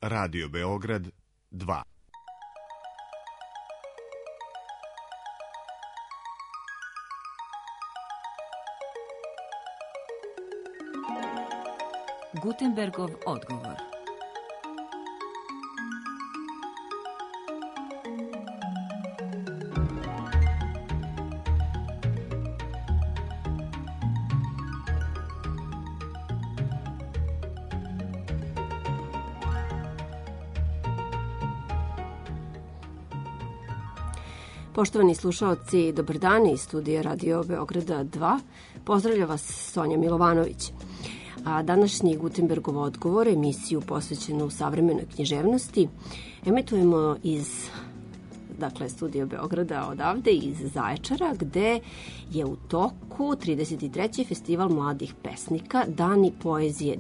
Radio Beograd 2. Gutenbergov odgovor. Poštovani slušaoci, dobar dan iz studija Radio Beograda 2. Pozdravlja vas Sonja Milovanović. A današnji Gutenbergov odgovor, emisiju posvećenu savremenoj književnosti, emitujemo iz studija Beograda odavde, iz Zaječara, gde je u toku 33. festival mladih pesnika Dani poezije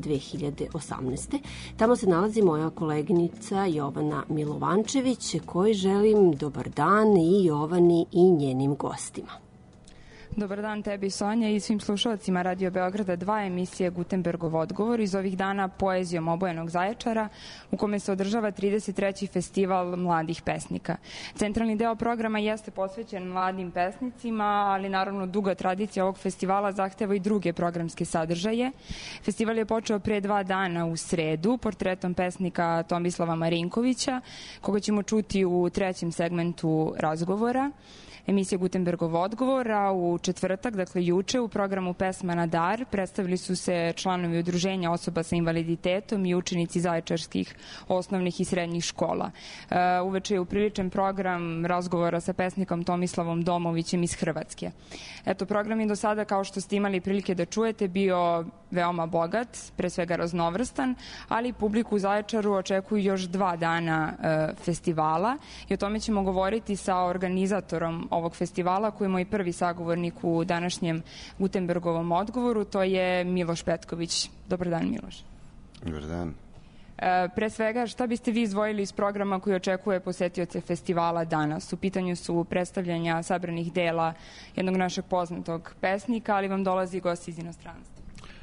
2018. Tamo se nalazi moja koleginica Jovana Milovančević, kojoj želim dobar dan i Jovani i njenim gostima. Dobar dan tebi, Sonja, i svim slušalcima Radio Beograda 2, emisije Gutenbergov odgovor, iz ovih dana poezijom obojenog Zaječara, u kome se održava 33. festival mladih pesnika. Centralni deo programa jeste posvećen mladim pesnicima, ali naravno duga tradicija ovog festivala zahteva i druge programske sadržaje. Festival je počeo pre 2 dana u sredu portretom pesnika Tomislava Marinkovića, koga ćemo čuti u trećem segmentu razgovora emisije Gutenbergov odgovor, a u četvrtak, dakle juče, u programu Pesma na dar predstavili su se članovi udruženja osoba sa invaliditetom i učenici zaječarskih osnovnih i srednjih škola. Uveče je upriličen program razgovora sa pesnikom Tomislavom Domovićem iz Hrvatske. Eto, program je do sada, kao što ste imali prilike da čujete, bio veoma bogat, pre svega raznovrstan, ali publiku u Zaječaru očekuju još 2 dana festivala i o tome ćemo govoriti sa organizatorom ovog festivala, koji je moj prvi sagovornik u današnjem Gutenbergovom odgovoru, to je Miloš Petković. Dobar dan, Miloš. Dobar dan. Pre svega, šta biste vi izdvojili iz programa koji očekuje posetioce festivala danas? U pitanju su predstavljanja sabranih dela jednog našeg poznatog pesnika, ali vam dolazi gost iz inostranstva.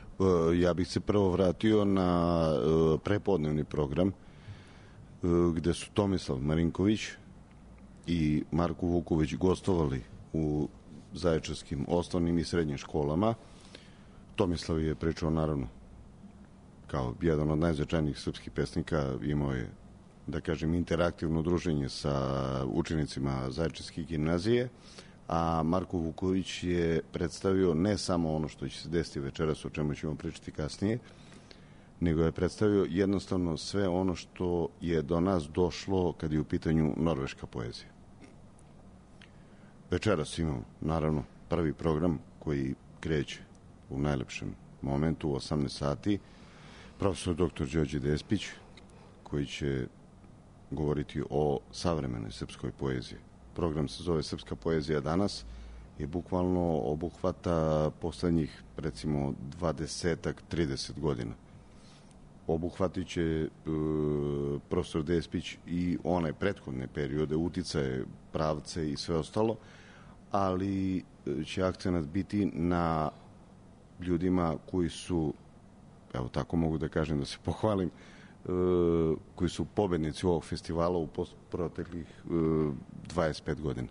Ja bih se prvo vratio na prepodnevni program, gde su Tomislav Marinković i Marko Vuković gostovali u zaječarskim osnovnim i srednjim školama. Tomislav je pričao, naravno, kao jedan od najznačajnijih srpskih pesnika, imao je, da kažem, interaktivno druženje sa učenicima Zaječarske gimnazije, a Marko Vuković je predstavio ne samo ono što će se desiti večeras, o čemu ćemo pričati kasnije, nego je predstavio jednostavno sve ono što je do nas došlo kad je u pitanju norveška poezija. Večeras imamo, naravno, prvi program koji kreće u najlepšem momentu u 18 sati. Profesor dr. Đorđe Despić, koji će govoriti o savremenoj srpskoj poeziji. Program se zove Srpska poezija danas i bukvalno obuhvata poslednjih, recimo, 20-30 godina. Obuhvatit će profesor Despić i one prethodne periode, uticaje, pravce i sve ostalo, ali će akcenat biti na ljudima koji su, evo tako mogu da kažem, da se pohvalim, koji su pobednici ovog festivala u proteklih 25 godina.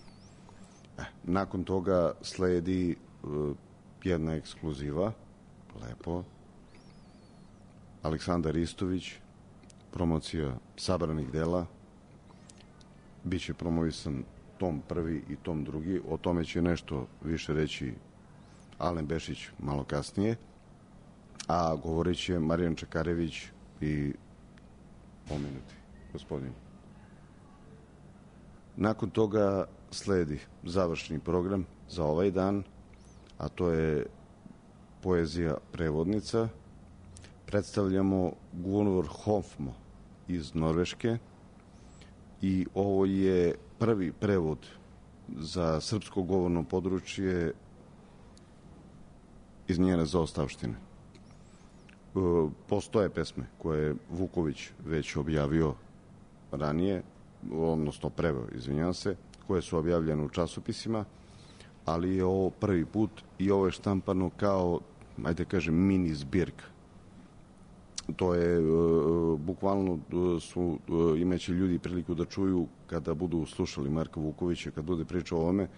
Nakon toga sledi jedna ekskluziva, lepo, Aleksandar Istović, promocija sabranih dela, biće promovisan tom prvi i tom drugi, o tome će nešto više reći Alen Bešić malo kasnije, a govorit će Marijan Čakarević i pomenuti gospodin. Nakon toga sledi završni program za ovaj dan, a to je poezija prevodnica. Predstavljamo Gunvor Hofmo iz Norveške i ovo je prvi prevod za srpsko govorno područje iz njene zaostavštine. Postoje pesme koje je Vuković već objavio ranije, odnosno preveo, izvinjavam se, koje su objavljene u časopisima, ali je ovo prvi put i ovo je štampano kao, ajde kažem, mini zbirka. To je bukvalno su imaće ljudi priliku da čuju kada budu slušali Marka Vukovića, kad bude pričao o ovome,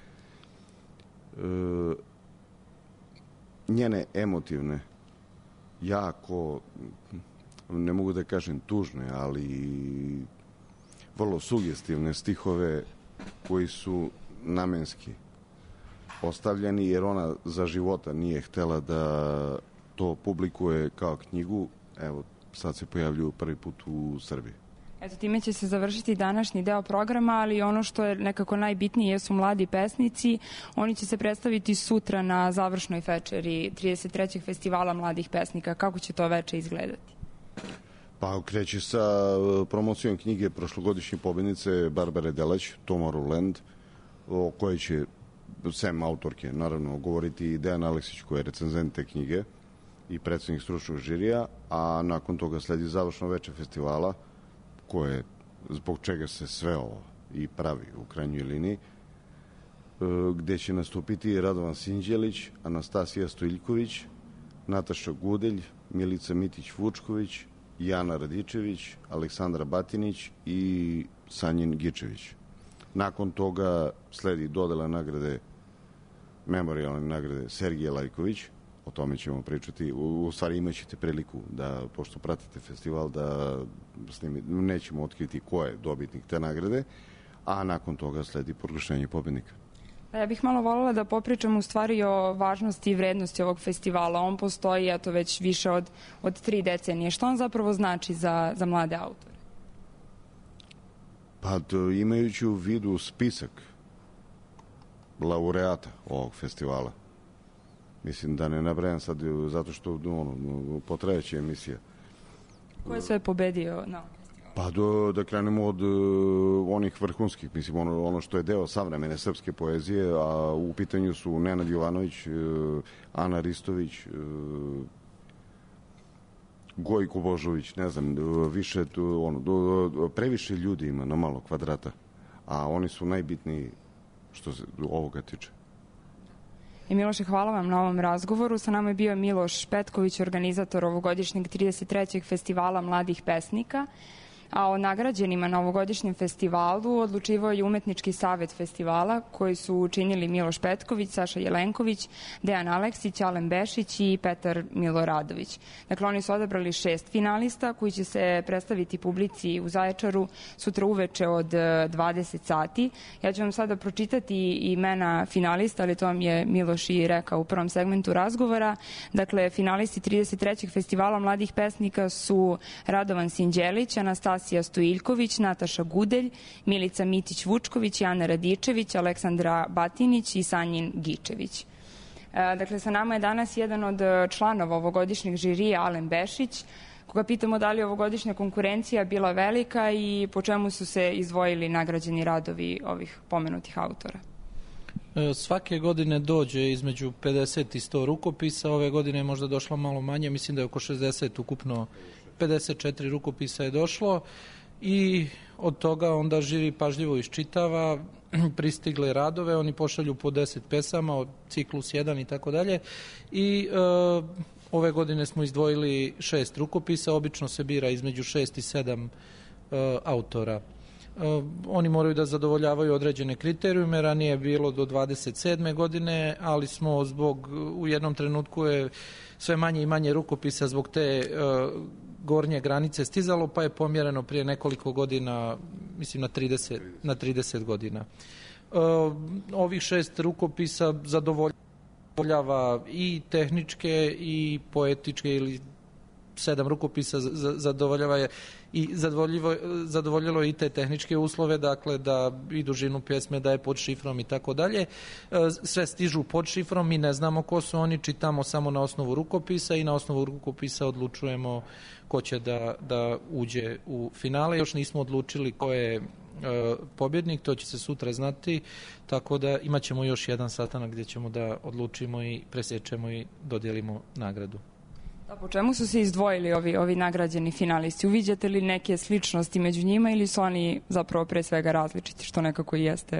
njene emotivne, jako, ne mogu da kažem tužne, ali vrlo sugestivne stihove koji su namenski ostavljeni, jer ona za života nije htela da to publikuje kao knjigu. Evo, sad se pojavljuju prvi put u Srbiji. Eto, time će se završiti današnji deo programa, ali ono što je nekako najbitnije jesu mladi pesnici. Oni će se predstaviti sutra na završnoj večeri 33. festivala mladih pesnika. Kako će to veče izgledati? Pa kreće sa promocijom knjige prošlogodišnje pobednice Barbare Delać, Tomorrowland, o kojoj će sem autorke, naravno, govoriti Dejan Aleksić, koji je recenzent te knjige i predsednik stručnog žirija, a nakon toga sledi završno veče festivala, koje, zbog čega se sve ovo i pravi u krajnjoj liniji, gde će nastupiti Radovan Sinđelić, Anastasija Stojiljković, Nataša Gudelj, Milica Mitić-Vučković, Jana Radičević, Aleksandra Batinić i Sanjin Gičević. Nakon toga sledi dodela nagrade, memorijalne nagrade Sergije Lajković, o tome ćemo pričati. U stvari imaćete priliku da, pošto pratite festival, da nećemo otkriti ko je dobitnik te nagrade, a nakon toga sledi proglašenje pobednika. Ja bih malo voljela da popričam u stvari o važnosti i vrednosti ovog festivala. On postoji eto već više od 3 decenije. Što on zapravo znači za mlade autore? Pa imajući u vidu spisak laureata ovog festivala, mislim da ne nabrajam sad, zato što potrajeće emisija. Ko je sve pobedio na ovom festivalu? Pa da krenemo od onih vrhunskih, mislim, ono što je deo savremene srpske poezije, a u pitanju su Nenad Jovanović, Ana Ristović, Gojko Božović, ne znam, više, previše ljudi ima na malo kvadrata, a oni su najbitniji što se ovoga tiče. I Miloše, hvala vam na ovom razgovoru. Sa nama je bio Miloš Petković, organizator ovogodišnjeg 33. festivala mladih pesnika. A o nagrađenima na ovogodišnjem festivalu odlučivao je Umetnički savet festivala, koji su učinili Miloš Petković, Saša Jelenković, Dejan Aleksić, Alen Bešić i Petar Miloradović. Dakle, oni su odabrali 6 finalista koji će se predstaviti publici u Zaječaru sutra uveče od 20 sati. Ja ću vam sada pročitati imena finalista, ali to vam je Miloš i rekao u prvom segmentu razgovora. Dakle, finalisti 33. festivala mladih pesnika su Radovan Sinđelić, Anastasija Stojiljković, Nataša Gudelj, Milica Mitić-Vučković, Jana Radičević, Aleksandra Batinić i Sanjin Gičević. Dakle, sa nama je danas jedan od članova ovogodišnjeg žirija, Alen Bešić, koga pitamo da li je ovogodišnja konkurencija bila velika i po čemu su se izdvojili nagrađeni radovi ovih pomenutih autora. Svake godine dođe između 50 i 100 rukopisa, ove godine je možda došlo malo manje, mislim da je oko 60 ukupno, 54 rukopisa je došlo i od toga onda žiri pažljivo iščitava pristigle radove, oni pošalju po 10 pesama od ciklus 1 i tako dalje i ove godine smo izdvojili 6 rukopisa, obično se bira između 6 i 7 autora. Oni moraju da zadovoljavaju određene kriterijume, ranije je bilo do 27. godine, ali smo u jednom trenutku je sve manje i manje rukopisa zbog te gornje granice stizalo, pa je pomjereno prije nekoliko godina, mislim na 30 godina. Ovih 6 rukopisa zadovoljava i tehničke i poetičke ili 7 rukopisa zadovoljava je i zadovoljilo i te tehničke uslove, dakle da i dužinu pjesme da je pod šifrom i tako dalje. Sve stižu pod šifrom, mi ne znamo ko su oni, čitamo samo na osnovu rukopisa i na osnovu rukopisa odlučujemo ko će da uđe u finale. Još nismo odlučili ko je pobjednik, to će se sutra znati, tako da imat ćemo još jedan sastanak gdje ćemo da odlučimo i presječemo i dodijelimo nagradu. Da, po čemu su se izdvojili ovi nagrađeni finalisti? Uviđate li neke sličnosti među njima ili su oni zapravo pre svega različiti, što nekako i jeste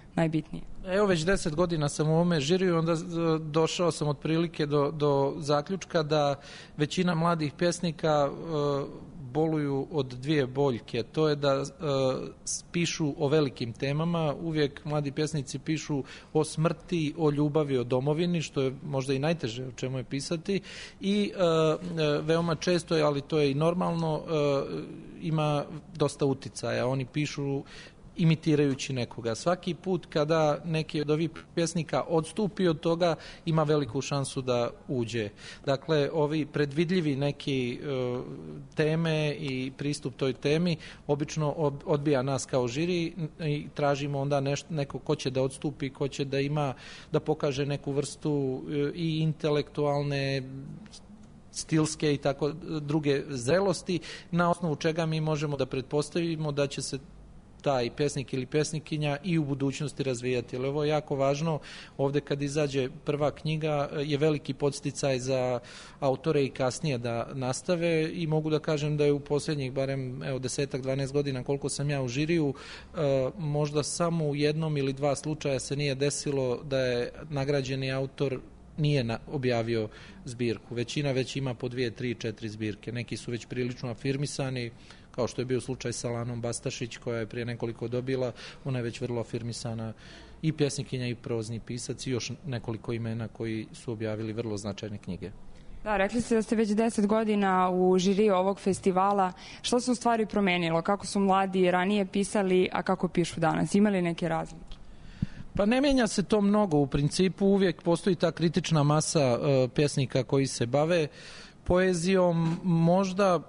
najbitnije? Evo već 10 godina sam u ovome žiriju, onda došao sam otprilike do zaključka da većina mladih pjesnika boluju od dvije boljke. To je da pišu o velikim temama. Uvijek mladi pjesnici pišu o smrti, o ljubavi, o domovini, što je možda i najteže o čemu je pisati. I veoma često, ali to je i normalno, ima dosta uticaja. Oni pišu imitirajući nekoga. Svaki put kada neki od ovih pjesnika odstupi od toga, ima veliku šansu da uđe. Dakle, ovi predvidljivi neki teme i pristup toj temi obično odbija nas kao žiri i tražimo onda neko ko će da odstupi, ko će da ima, da pokaže neku vrstu i intelektualne, stilske i tako druge zrelosti, na osnovu čega mi možemo da pretpostavimo da će se taj pjesnik ili pjesnikinja i u budućnosti razvijati. Ali ovo je jako važno. Ovdje kad izađe prva knjiga je veliki podsticaj za autore i kasnije da nastave i mogu da kažem da je u posljednjih barem 10-12 godina koliko sam ja u žiriju, možda samo u jednom ili dva slučaja se nije desilo da je nagrađeni autor nije objavio zbirku. Većina već ima po 2, 3, 4 zbirke. Neki su već prilično afirmisani, kao što je bio slučaj sa Lanom Bastašić, koja je prije nekoliko dobila. Ona je već vrlo afirmisana i pjesnikinja i prozni pisac i još nekoliko imena koji su objavili vrlo značajne knjige. Da, rekli ste da ste već 10 godina u žiriji ovog festivala. Što se u stvari promenilo? Kako su mladi ranije pisali, a kako pišu danas? Ima li neke razlike? Pa ne mijenja se to mnogo. U principu uvijek postoji ta kritična masa pjesnika koji se bave poezijom, možda,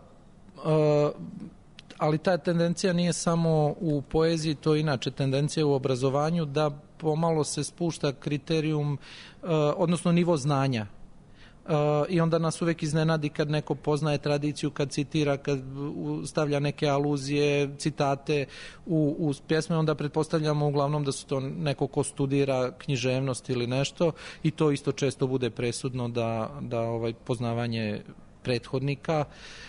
ali ta tendencija nije samo u poeziji, to je inače tendencija u obrazovanju, da pomalo se spušta kriterijum, odnosno nivo znanja. I onda nas uvijek iznenadi kad neko poznaje tradiciju, kad citira, kad stavlja neke aluzije, citate u pjesme, onda pretpostavljamo uglavnom da su to neko ko studira književnost ili nešto i to isto često bude presudno da poznavanje prethodnika.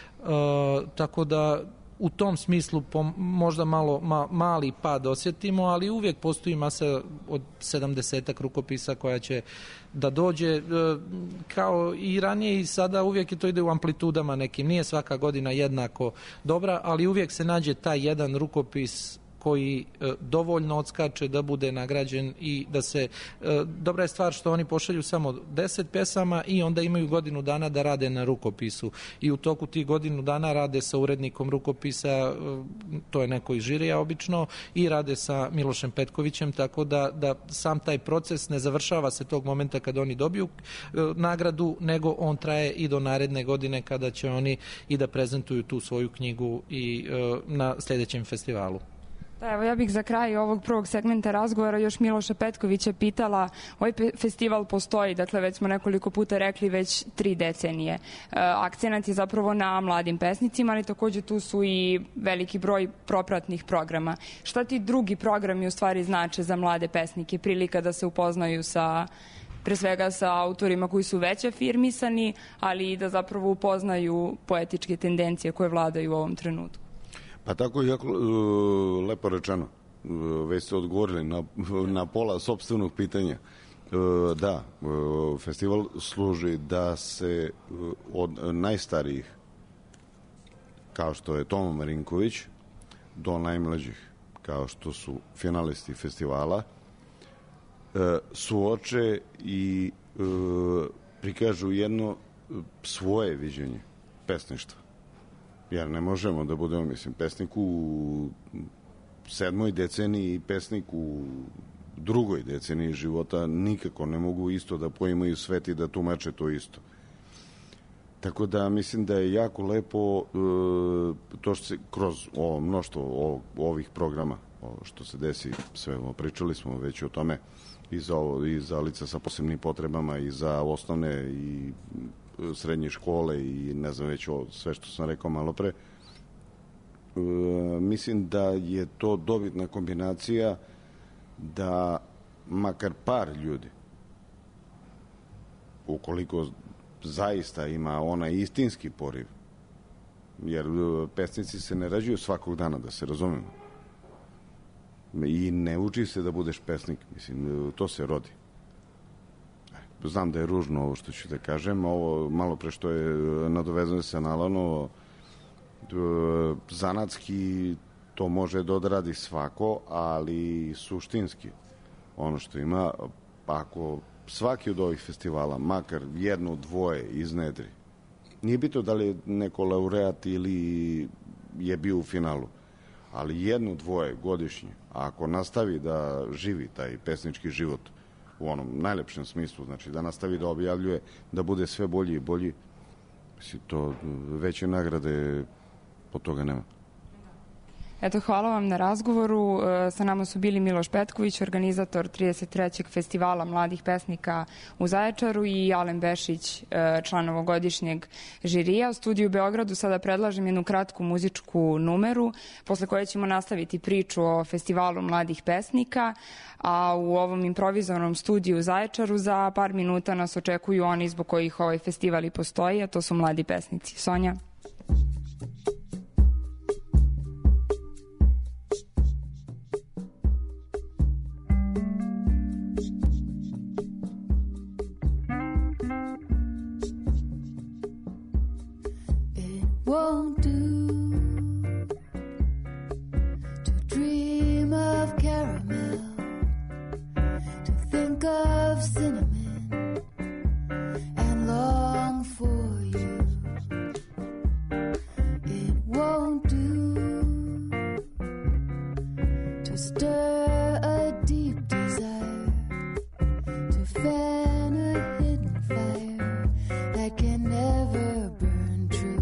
Tako da u tom smislu možda mali pad osjetimo, ali uvijek postoji masa od 70-ak rukopisa koja će da dođe, kao i ranije i sada uvijek to ide u amplitudama nekim. Nije svaka godina jednako dobra, ali uvijek se nađe taj jedan rukopis koji dovoljno odskače da bude nagrađen i da se... Dobra je stvar što oni pošalju samo 10 pjesama i onda imaju godinu dana da rade na rukopisu. I u toku tih godinu dana rade sa urednikom rukopisa, to je neko iz žirija obično, i rade sa Milošem Petkovićem, tako da sam taj proces ne završava se tog momenta kada oni dobiju nagradu, nego on traje i do naredne godine kada će oni i da prezentuju tu svoju knjigu i na sljedećem festivalu. Da, evo ja bih za kraj ovog prvog segmenta razgovora još Miloša Petkovića pitala, ovaj festival postoji, dakle već smo nekoliko puta rekli, već 3 decenije. Akcenat je zapravo na mladim pesnicima, ali također tu su i veliki broj propratnih programa. Šta ti drugi programi u stvari znače za mlade pesnike? Prilika da se upoznaju pre svega sa autorima koji su već afirmisani, ali i da zapravo upoznaju poetičke tendencije koje vladaju u ovom trenutku. Pa tako je jako lepo rečeno. Već ste odgovorili na pola sopstvenog pitanja. Da, festival služi da se od najstarijih, kao što je Toma Marinković, do najmlađih, kao što su finalisti festivala, suoče i prikažu jedno svoje viđenje pesništva. Jer ne možemo da budemo, pesnik u 7. deceniji i pesnik u 2. deceniji života nikako ne mogu isto da poimaju svet i da tumače to isto. Tako da mislim da je jako lepo to što se kroz ovo mnoštvo ovih programa, što se desi, sve pričali smo već o tome i za lica sa posebnim potrebama i za osnovne i srednje škole i ne znam već sve što sam rekao malo pre. Mislim da je to dobitna kombinacija da makar par ljudi, ukoliko zaista ima onaj istinski poriv, jer pesnici se ne rađuju svakog dana, da se razumemo. I ne uči se da budeš pesnik. Mislim, to se rodi. Znam da je ružno ovo što ću da kažem. Ovo malo pre što je nadovezano se na Alanovo, zanatski to može da odradi svako, ali suštinski ono što ima, ako svaki od ovih festivala, makar jedno, dvoje iznedri, nije bitno da li je neko laureat ili je bio u finalu, ali jedno, dvoje godišnje, ako nastavi da živi taj pesnički život u onom najlepšem smislu, znači da nastavi da objavljuje, da bude sve bolji i bolji, to veće nagrade od toga nema. Eto, hvala vam na razgovoru. Sa nama su bili Miloš Petković, organizator 33. festivala mladih pesnika u Zaječaru, i Alen Bešić, član ovogodišnjeg žirija. U studiju u Beogradu sada predlažem jednu kratku muzičku numeru, posle koje ćemo nastaviti priču o festivalu mladih pesnika, a u ovom improvizovanom studiju u Zaječaru za par minuta nas očekuju oni zbog kojih ovaj festival i postoji, a to su mladi pesnici. Sonja. Won't do to dream of caramel, to think of cinnamon and long for you. It won't do to stir a deep desire, to fan a hidden fire that can never burn true.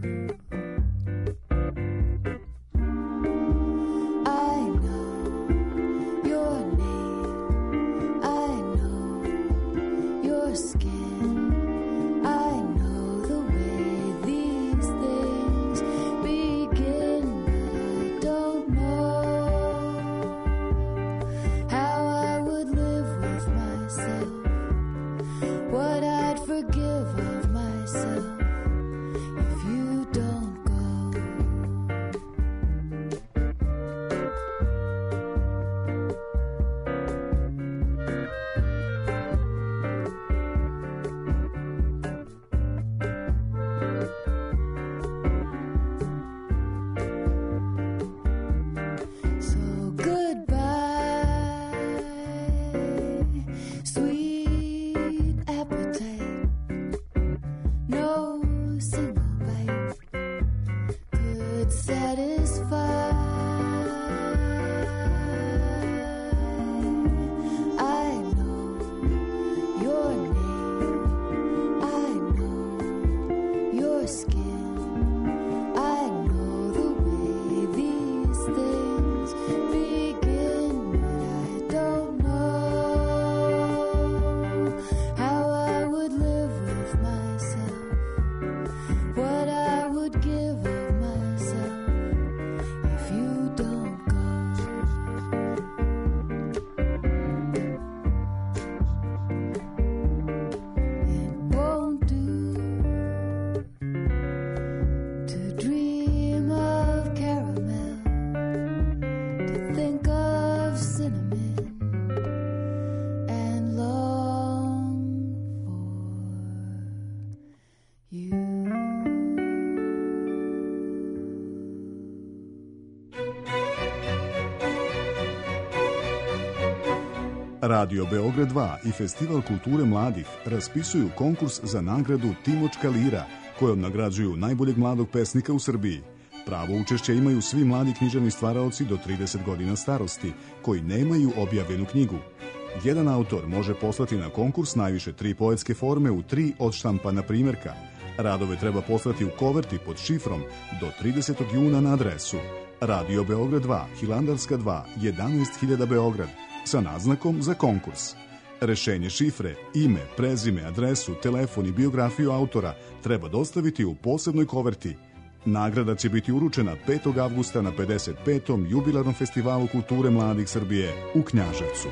Radio Beograd 2 i Festival kulture mladih raspisuju konkurs za nagradu Timočka lira, kojom nagrađuju najboljeg mladog pesnika u Srbiji. Pravo učešće imaju svi mladi književni stvaraoci do 30 godina starosti, koji nemaju objavljenu knjigu. Jedan autor može poslati na konkurs najviše 3 poetske forme u 3 odštampana primjerka. Radove treba poslati u koverti pod šifrom do 30. juna na adresu Radio Beograd 2, Hilandarska 2, 11.000 Beograd, sa naznakom za konkurs. Rešenje šifre, ime, prezime, adresu, telefon i biografiju autora treba dostaviti u posebnoj koverti. Nagrada će biti uručena 5. avgusta na 55. jubilarnom festivalu kulture mladih Srbije u Knjaževcu.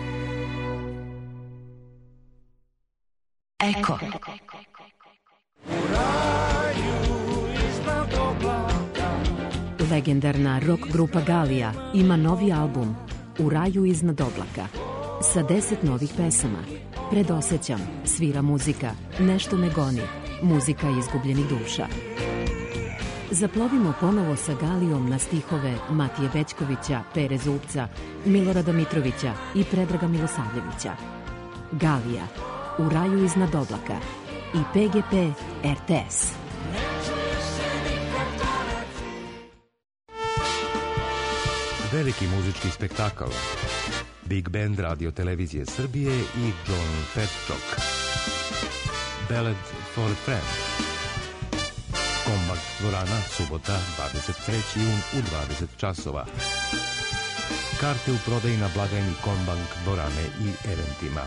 Eko. Legendarna rock grupa Galija ima novi album U raju iznad oblaka sa 10 novih pesama. Predosećam, svira muzika, nešto me goni, muzika izgubljenih duša. Zaplovimo ponovo sa Galijom na stihove Matije Bećkovića, Pere Zupca, Milorada Mitrovića i Predraga Milosavljevića. Galija, U raju iznad oblaka i PGP RTS. Veliki muzički spektakl. Big Band Radio Televizije Srbije i John Petchok. Ballad for a Friend. Kombak dvorana, subota, 23. jun u 20 časova. Karte u prodaji na blagajni Kombank dvorane i eventima.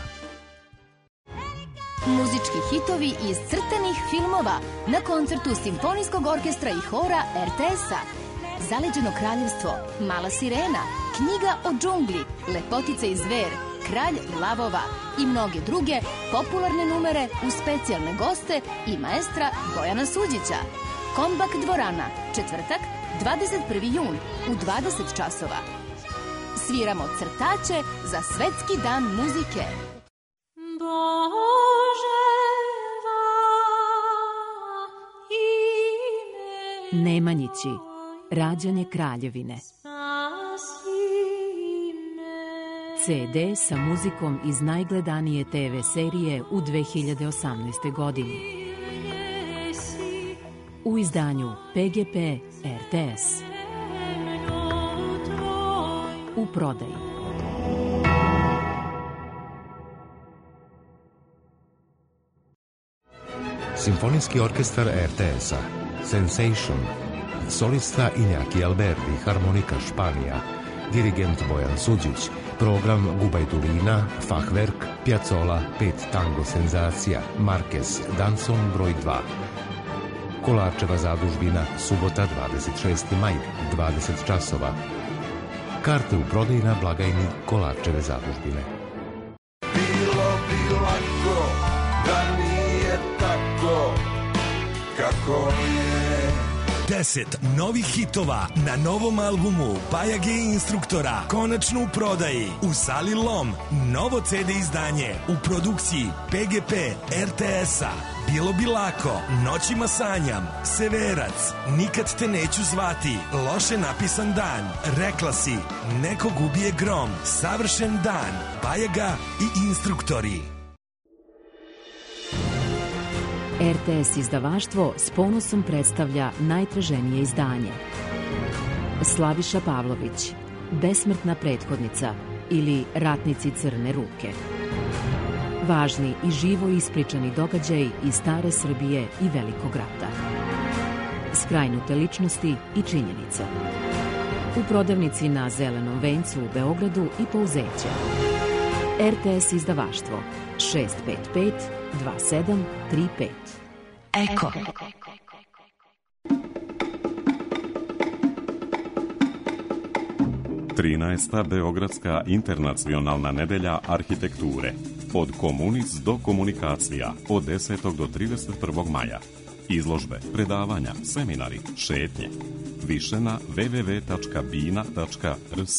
Muzički hitovi iz crtanih filmova na koncertu Simfonijskog orkestra i hora RTS-a. Zaleđeno kraljevstvo, Mala sirena, Knjiga o džungli, Lepotica i zver, Kralj lavova i mnoge druge popularne numere uz specijalne goste i maestra Bojana Suđića. Kombak dvorana, četvrtak, 21. jun u 20 časova. Sviramo crtače za Svetski dan muzike. Nemanjići, Rađanje kraljevine. CD sa muzikom iz najgledanije TV serije u 2018. godini. U izdanju PGP RTS. U prodaji. Simfonijski orkestar RTS-a Sensation. Solista Iñaki Alberdi, harmonika Španija, dirigent Bojan Suđić, program Gubajdulina, Fachwerk, Piazzolla, 5 tango senzacija, Marquez, Danson broj 2. Kolarčeva zadužbina, subota 26. maj, 20 časova. Karte u prodaji na blagajni Kolarčeve zadužbine. Bilo bi lako da nije tako kako je. 10 novih hitova na novom albumu Bajage instruktora konačno u prodaji u sali Lom. Novo CD izdanje u produkciji PGP RTS-a. Bilo bi lako, Noćima sanjam, Severac, Nikad te neću zvati, Loše napisan dan, Rekla si, Nekog ubije grom, Savršen dan, Bajaga i instruktori. RTS izdavaštvo s ponosom predstavlja najtraženije izdanje. Slaviša Pavlović, Besmrtna prethodnica ili Ratnici crne ruke. Važni i živo ispričani događaji iz stare Srbije i Velikog rata. Skrajnute ličnosti i činjenice. U prodavnici na Zelenom vencu u Beogradu i Pouzeća. RTS izdavaštvo 655 2735. Eko. Trinaesta Beogradska internacionalna nedelja arhitekture. Od komunic do komunikacija. Od 10. do 31. maja. Izložbe, predavanja, seminari, šetnje. Više na www.bina.rs.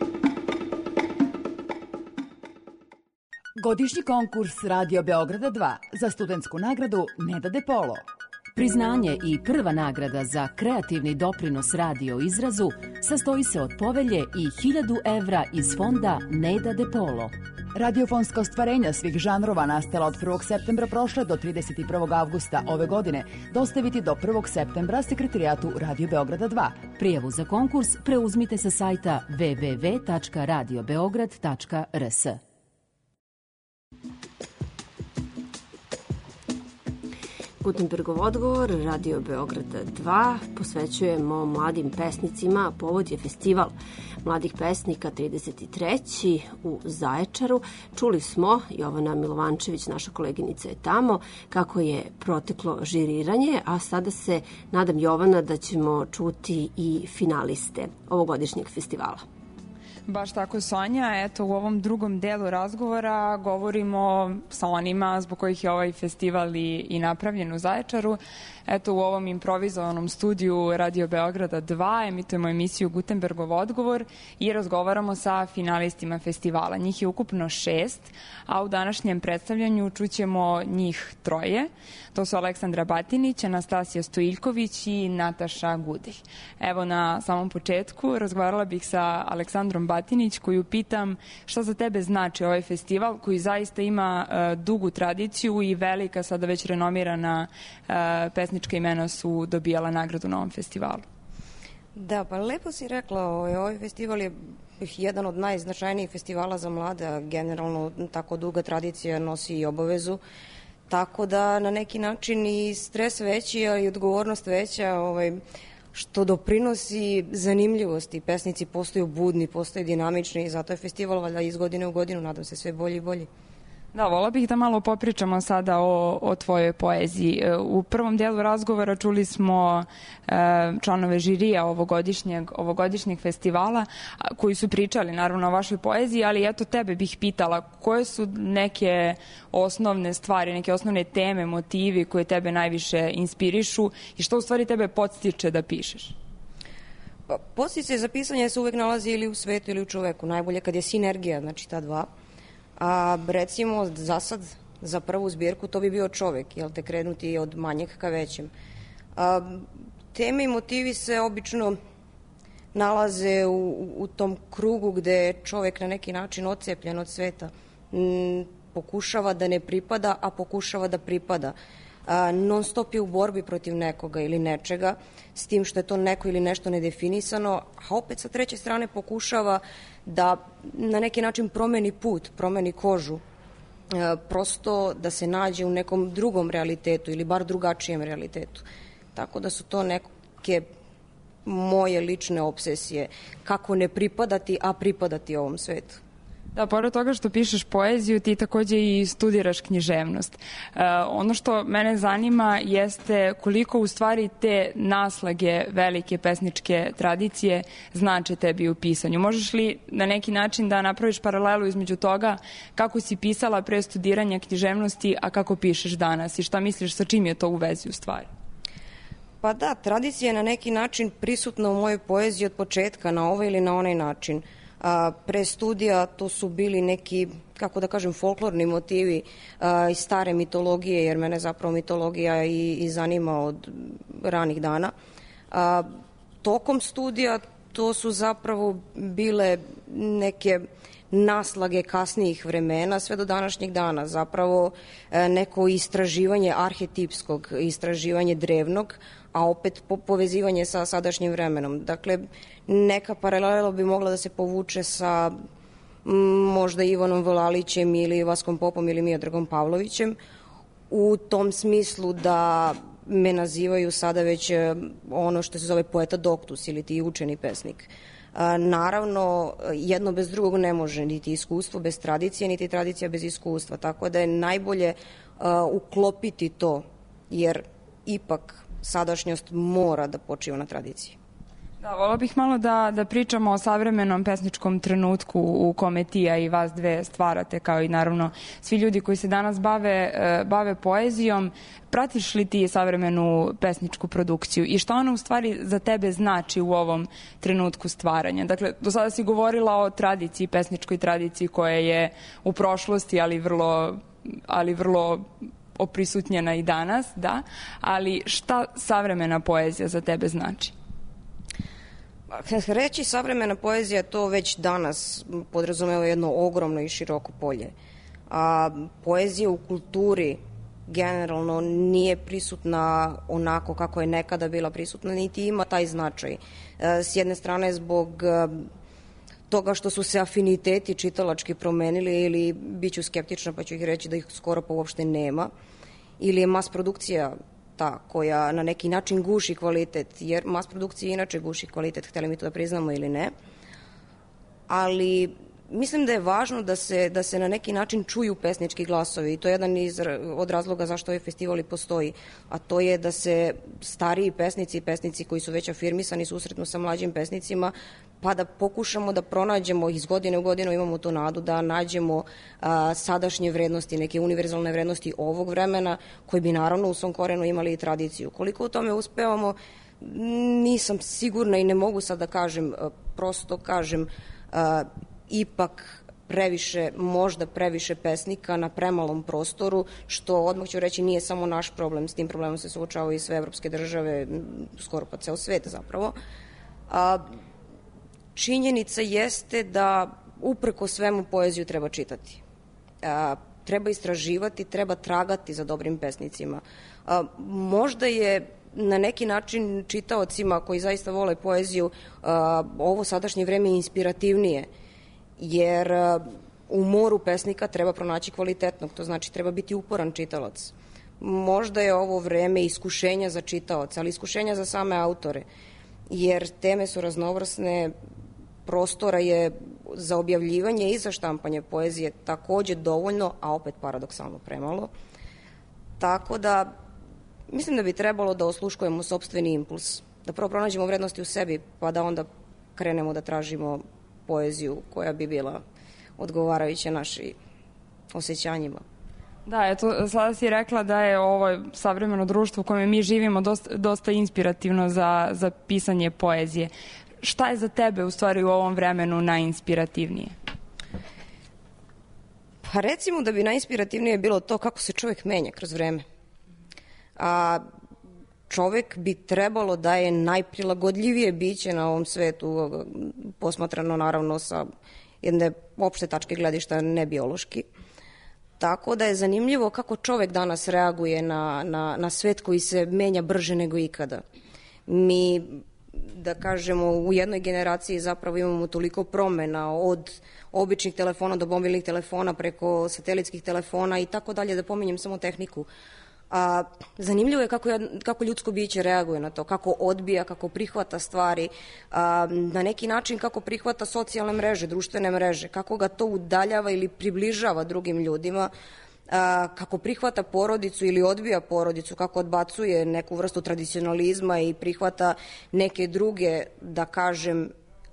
Godišnji konkurs Radio Beograda 2 za studentsku nagradu Neda De Polo. Priznanje i prva nagrada za kreativni doprinos radio izrazu sastoji se od povelje i 1000 evra iz fonda Neda De Polo. Radiofonska ostvarenja svih žanrova nastala od 1. septembra prošle do 31. avgusta ove godine dostaviti do 1. septembra Sekretarijatu Radio Beograda 2. Prijavu za konkurs preuzmite sa sajta www.radiobeograd.rs. Gutenbergov odgovor, Radio Beograda 2, posvećujemo mladim pesnicima, povod je festival mladih pesnika 33. u Zaječaru. Čuli smo, Jovana Milovančević, naša koleginica je tamo, kako je proteklo žiriranje, a sada se nadam, Jovana, da ćemo čuti i finaliste ovogodišnjeg festivala. Baš tako, Sonja. Eto, u ovom drugom delu razgovora govorimo sa onima zbog kojih je ovaj festival i napravljen u Zaječaru. Eto, u ovom improvizovanom studiju Radio Beograda 2 emitujemo emisiju Gutenbergov odgovor i razgovaramo sa finalistima festivala. Njih je ukupno 6, a u današnjem predstavljanju čućemo njih 3. To su Aleksandra Batinić, Anastasija Stojiljković i Nataša Gudelj. Evo, na samom početku razgovarala bih sa Aleksandrom Batinić, koju pitam šta za tebe znači ovaj festival koji zaista ima dugu tradiciju i velika, sada već renomirana pesnička imena su dobijala nagradu na ovom festivalu. Da, pa lepo si rekla, ovaj festival je jedan od najznačajnijih festivala za mlade, a generalno tako duga tradicija nosi i obavezu, tako da na neki način i stres veći, a i odgovornost veća, što doprinosi zanimljivosti. Pesnici postaju budni, postaju dinamični i zato je festival valjda iz godine u godinu, nadam se, sve bolji i bolji. Da, vola bih da malo popričamo sada o tvojoj poeziji. U prvom delu razgovora čuli smo članove žirija ovogodišnjeg festivala koji su pričali naravno o vašoj poeziji, ali eto tebe bih pitala koje su neke osnovne stvari, neke osnovne teme, motivi koje tebe najviše inspirišu i što u stvari tebe podstiče da pišeš? Podstiče za pisanje se uvek nalazi ili u svetu ili u čoveku. Najbolje kad je sinergija, znači ta dva. A recimo za sad, za prvu zbirku, to bi bio čovek, jel te, krenuti od manjeg ka većem. Teme i motivi se obično nalaze u tom krugu gde je čovek na neki način odcepljen od sveta. Pokušava da ne pripada, a pokušava da pripada. Non stop je u borbi protiv nekoga ili nečega, s tim što je to neko ili nešto nedefinisano, a opet sa treće strane pokušava da na neki način promeni put, promeni kožu, prosto da se nađe u nekom drugom realitetu ili bar drugačijem realitetu. Tako da su to neke moje lične obsesije, kako ne pripadati, a pripadati ovom svetu. Da, pored toga što pišeš poeziju, ti takođe i studiraš književnost. Ono što mene zanima jeste koliko u stvari te naslage velike pesničke tradicije znače tebi u pisanju. Možeš li na neki način da napraviš paralelu između toga kako si pisala pre studiranja književnosti, a kako pišeš danas i šta misliš sa čim je to u vezi u stvari? Pa da, tradicija je na neki način prisutna u mojoj poeziji od početka na ovaj ili na onaj način. Pre studija to su bili neki, kako da kažem, folklorni motivi iz stare mitologije, jer mene zapravo mitologija i zanima od ranih dana. Tokom studija to su zapravo bile neke naslage kasnijih vremena sve do današnjeg dana, zapravo neko istraživanje arhetipskog, istraživanje drevnog, a opet povezivanje sa sadašnjim vremenom. Dakle, neka paralela bi mogla da se povuče sa možda Ivanom Volalićem ili Vaskom Popom ili Miodragom Pavlovićem, u tom smislu da me nazivaju sada već ono što se zove poeta doktus ili ti učeni pesnik. Naravno, jedno bez drugog ne može, niti iskustvo bez tradicije, niti tradicija bez iskustva, tako da je najbolje uklopiti to, jer ipak sadašnjost mora da počiva na tradiciji. Da, volao bih malo da pričamo o savremenom pesničkom trenutku u kome ti, a i vas dve stvarate, kao i naravno svi ljudi koji se danas bave poezijom. Pratiš li ti savremenu pesničku produkciju i šta ona u stvari za tebe znači u ovom trenutku stvaranja? Dakle, do sada si govorila o tradiciji, pesničkoj tradiciji koja je u prošlosti, ali vrlo oprisutnjena i danas, da, ali šta savremena poezija za tebe znači? Reći savremena poezija to već danas podrazumeva jedno ogromno i široko polje. A poezija u kulturi generalno nije prisutna onako kako je nekada bila prisutna, niti ima taj značaj. S jedne strane zbog toga što su se afiniteti čitalački promenili, ili bit ću skeptična pa ću ih reći da ih skoro pa uopšte nema, ili je mas produkcija ta koja na neki način guši kvalitet, jer mas produkcija inače guši kvalitet, hteli mi to da priznamo ili ne. Ali mislim da je važno da se na neki način čuju pesnički glasovi i to je jedan od razloga zašto ovaj festival i postoji, a to je da se stariji pesnici i pesnici koji su već afirmisani susretnu sa mlađim pesnicima, pa da pokušamo da pronađemo iz godine u godinu, imamo tu nadu da nađemo sadašnje vrednosti, neke univerzalne vrednosti ovog vremena koji bi naravno u svom korenu imali i tradiciju. Koliko u tome uspevamo, nisam sigurna i ne mogu sad da kažem, prosto kažem, ipak možda previše pesnika na premalom prostoru, što odmah ću reći nije samo naš problem, s tim problemom se suočavaju i sve evropske države, skoro pa ceo svet zapravo. Činjenica jeste da upreko svemu poeziju treba čitati. Treba istraživati, treba tragati za dobrim pesnicima. Možda je na neki način čitaocima koji zaista vole poeziju ovo sadašnje vreme inspirativnije, jer u moru pesnika treba pronaći kvalitetnog, to znači treba biti uporan čitalac. Možda je ovo vreme iskušenja za čitaoca, ali iskušenja za same autore, jer teme su raznovrsne, prostora je za objavljivanje i za štampanje poezije takođe dovoljno, a opet paradoksalno premalo. Tako da mislim da bi trebalo da osluškujemo sopstveni impuls, da prvo pronađemo vrednosti u sebi, pa da onda krenemo da tražimo poeziju koja bi bila odgovarajuća našim osjećanjima. Da, eto, sada si rekla da je ovo savremeno društvo u kojem mi živimo dosta inspirativno za pisanje poezije. Šta je za tebe u stvari u ovom vremenu najinspirativnije? Pa recimo da bi najinspirativnije bilo to kako se čovjek menja kroz vreme. A čovjek bi trebalo da je najprilagodljivije biće na ovom svetu, posmatrano naravno sa jedne opšte tačke gledišta, ne biološki. Tako da je zanimljivo kako čovjek danas reaguje na svet koji se menja brže nego ikada. Mi, da kažemo, u jednoj generaciji zapravo imamo toliko promena od običnih telefona do mobilnih telefona preko satelitskih telefona i tako dalje, da pominjem samo tehniku. Zanimljivo je kako ljudsko biće reaguje na to, kako odbija, kako prihvata stvari, na neki način kako prihvata socijalne mreže, društvene mreže, kako ga to udaljava ili približava drugim ljudima, kako prihvata porodicu ili odbija porodicu, kako odbacuje neku vrstu tradicionalizma i prihvata neke druge, da kažem,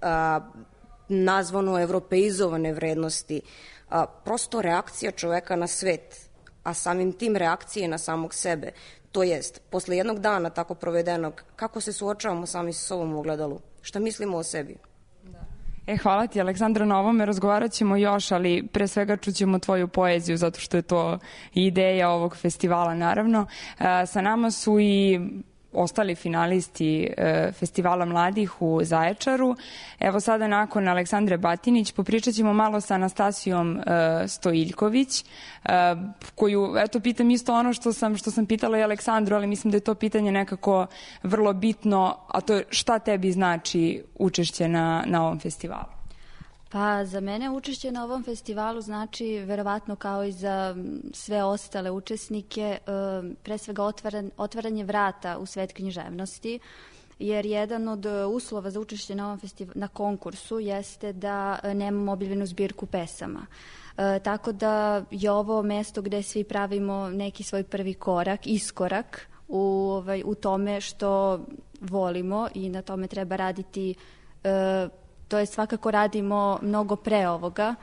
nazvano evropeizovane vrednosti. Prosto reakcija čoveka na svet, a samim tim reakcije na samog sebe. To jest, posle jednog dana tako provedenog, kako se suočavamo sami sa sobom u ogledalu? Šta mislimo o sebi? Hvala ti, Aleksandra, na ovome razgovarat ćemo još, ali pre svega čućemo tvoju poeziju, zato što je to ideja ovog festivala, naravno. Sa nama su i ostali finalisti Festivala mladih u Zaječaru. Evo sada nakon Aleksandre Batinić popričat ćemo malo sa Anastasijom Stojiljković, koju, eto, pitam isto ono što sam pitala i Aleksandru, ali mislim da je to pitanje nekako vrlo bitno, a to je šta tebi znači učešće na ovom festivalu? Pa za mene učešće na ovom festivalu znači verovatno kao i za sve ostale učesnike pre svega otvaranje vrata u svet književnosti, jer jedan od uslova za učešće na ovom na konkursu jeste da nemamo objavljenu zbirku pesama. Tako da je ovo mesto gde svi pravimo neki svoj prvi iskorak u tome što volimo i na tome treba raditi. To je svakako radimo mnogo pre ovoga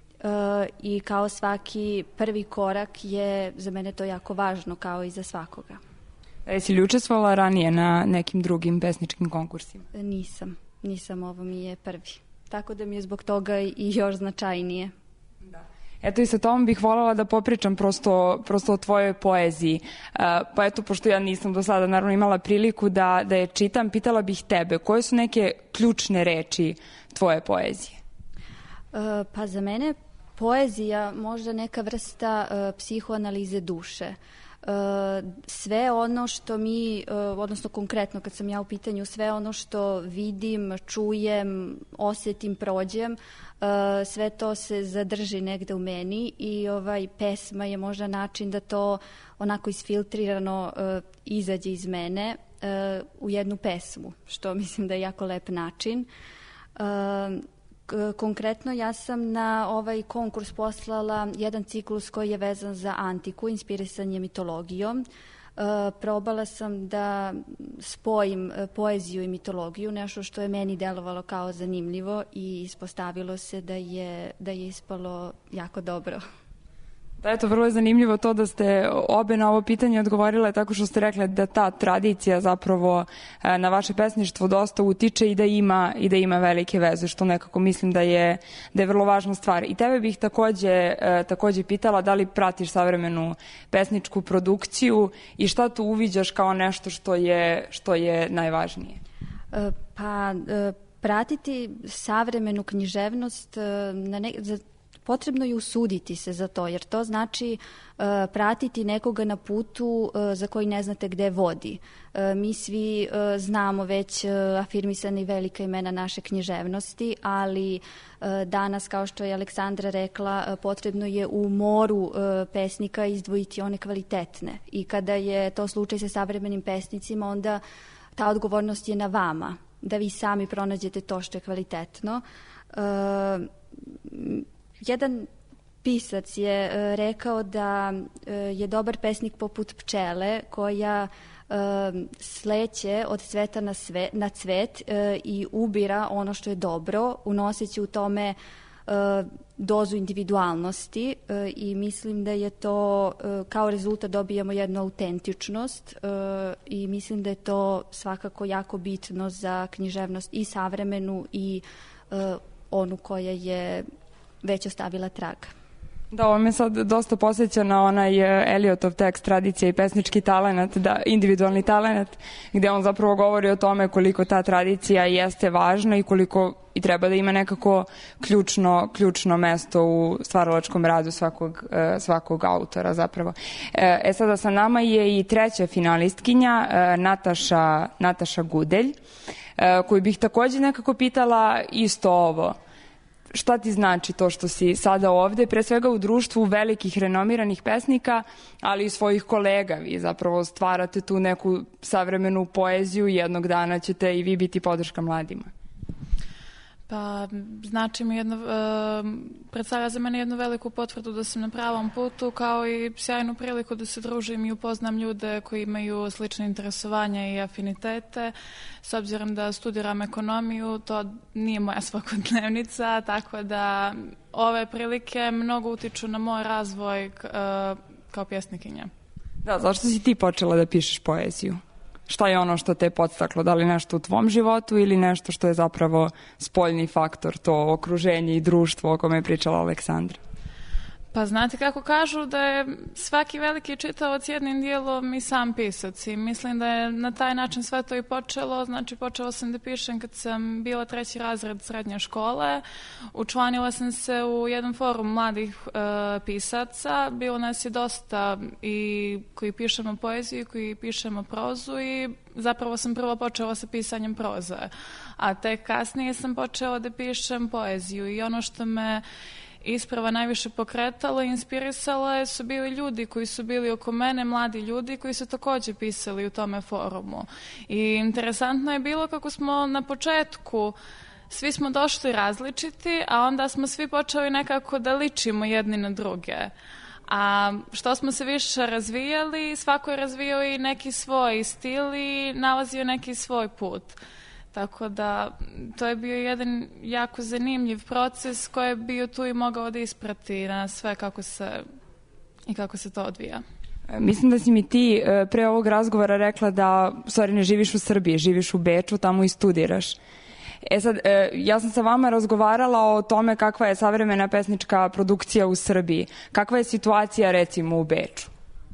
i kao svaki prvi korak je za mene to jako važno, kao i za svakoga. Jesi li učestvovala ranije na nekim drugim pesničkim konkursima? Nisam, ovo mi je prvi. Tako da mi je zbog toga i još značajnije. Eto i sa tom bih voljela da popričam prosto o tvojoj poeziji. Pa eto, pošto ja nisam do sada naravno imala priliku da je čitam, pitala bih tebe, koje su neke ključne reči tvoje poezije? Pa za mene poezija možda neka vrsta psihoanalize duše. Sve ono što mi, odnosno konkretno kad sam ja u pitanju, sve ono što vidim, čujem, osjetim, prođem, sve to se zadrži negde u meni i pesma je možda način da to onako isfiltrirano izađe iz mene u jednu pesmu, što mislim da je jako lep način. Konkretno ja sam na ovaj konkurs poslala jedan ciklus koji je vezan za antiku, inspirisan je mitologijom. Probala sam da spojim poeziju i mitologiju, nešto što je meni delovalo kao zanimljivo i ispostavilo se da je ispalo jako dobro. Da, eto, vrlo je zanimljivo to da ste obe na ovo pitanje odgovorile tako što ste rekli da ta tradicija zapravo na vaše pesništvo dosta utiče i da ima velike veze, što nekako mislim da je vrlo važna stvar. I tebe bih takođe pitala da li pratiš savremenu pesničku produkciju i šta tu uviđaš kao nešto što je najvažnije? Pa, pratiti savremenu književnost potrebno je usuditi se za to, jer to znači pratiti nekoga na putu za koji ne znate gde vodi. Mi svi znamo već afirmisane i velika imena naše književnosti, ali danas, kao što je Aleksandra rekla, potrebno je u moru pesnika izdvojiti one kvalitetne. I kada je to slučaj sa savremenim pesnicima, onda ta odgovornost je na vama, da vi sami pronađete to što je kvalitetno. Jedan pisac je rekao da je dobar pesnik poput pčele koja sleće od cveta na cvet i ubira ono što je dobro, unoseći u tome dozu individualnosti i mislim da je to, kao rezultat dobijamo jednu autentičnost i mislim da je to svakako jako bitno za književnost i savremenu i onu koja je već ostavila trag. Da, ovo me sad dosta posjeća na onaj Eliotov tekst Tradicija i pesnički talenat, individualni talenat, gde on zapravo govori o tome koliko ta tradicija jeste važna i koliko i treba da ima nekako ključno mesto u stvaralačkom radu svakog autora zapravo. Sada sa nama je i treća finalistkinja, Nataša Gudelj, koju bih takođe nekako pitala isto ovo. Šta ti znači to što si sada ovde, pre svega u društvu velikih renomiranih pesnika, ali i svojih kolega? Vi zapravo stvarate tu neku savremenu poeziju i jednog dana ćete i vi biti podrška mladima. Pa, znači mi predstavlja za mene jednu veliku potvrdu da sam na pravom putu, kao i sjajnu priliku da se družim i upoznam ljude koji imaju slične interesovanja i afinitete. S obzirom da studiram ekonomiju, to nije moja svakodnevnica, tako da ove prilike mnogo utiču na moj razvoj kao pjesnikinja. Da, zašto si ti počela da pišeš poeziju? Šta je ono što te je podstaklo? Da li nešto u tvom životu ili nešto što je zapravo spoljni faktor, to okruženje i društvo o kome je pričala Aleksandra? Pa znate kako kažu da je svaki veliki čitalac jednim dijelom i sam pisac i mislim da je na taj način sve to i počelo. Znači počela sam da pišem kad sam bila 3. razred srednje škole. Učlanila sam se u jedan forum mladih pisaca. Bilo nas je dosta i koji pišemo poeziju, koji pišemo prozu i zapravo sam prvo počela sa pisanjem proze. A tek kasnije sam počela da pišem poeziju i ono što me isprava najviše pokretalo i inspirisalo su bili ljudi koji su bili oko mene, mladi ljudi koji su takođe pisali u tome forumu. I interesantno je bilo kako smo na početku svi smo došli različiti, a onda smo svi počeli nekako da ličimo jedni na druge. A što smo se više razvijali, svako je razvijao i neki svoj stil i nalazio neki svoj put. Tako da to je bio jedan jako zanimljiv proces koji je bio tu i mogao da isprati na sve kako se to odvija. Mislim da si mi ti pre ovog razgovora rekla da u stvari ne živiš u Srbiji, živiš u Beču, tamo i studiraš. Sad, ja sam sa vama razgovarala o tome kakva je savremena pesnička produkcija u Srbiji. Kakva je situacija recimo u Beču?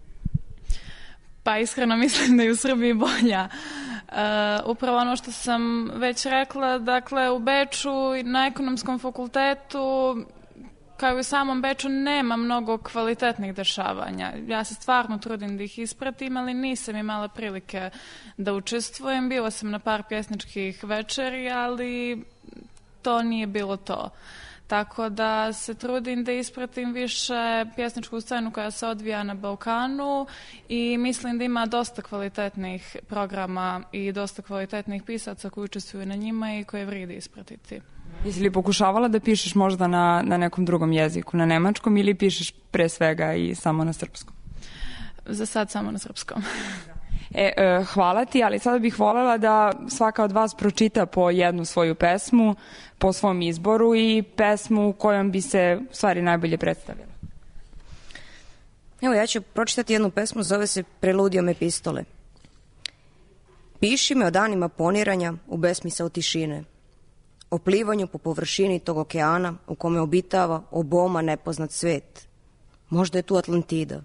Pa iskreno mislim da je u Srbiji bolja. Upravo ono što sam već rekla, dakle u Beču na ekonomskom fakultetu kao i u samom Beču nema mnogo kvalitetnih dešavanja. Ja se stvarno trudim da ih ispratim, ali nisam imala prilike da učestvujem. Bila sam na par pjesničkih večeri, ali to nije bilo to. Tako da se trudim da ispratim više pjesničku scenu koja se odvija na Balkanu i mislim da ima dosta kvalitetnih programa i dosta kvalitetnih pisaca koji učestvuju na njima i koje vridi ispratiti. Jesi li pokušavala da pišeš možda na nekom drugom jeziku, na nemačkom, ili pišeš pre svega i samo na srpskom? Za sad samo na srpskom. Hvala ti, ali sada bih voljela da svaka od vas pročita po jednu svoju pesmu, po svom izboru i pesmu kojom bi se u stvari najbolje predstavila. Evo, ja ću pročitati jednu pesmu, zove se Preludijom epistole. Piši me o danima poniranja u besmisao tišine, o plivanju po površini tog okeana u kome obitava oboma nepoznat svet. Možda je tu Atlantida.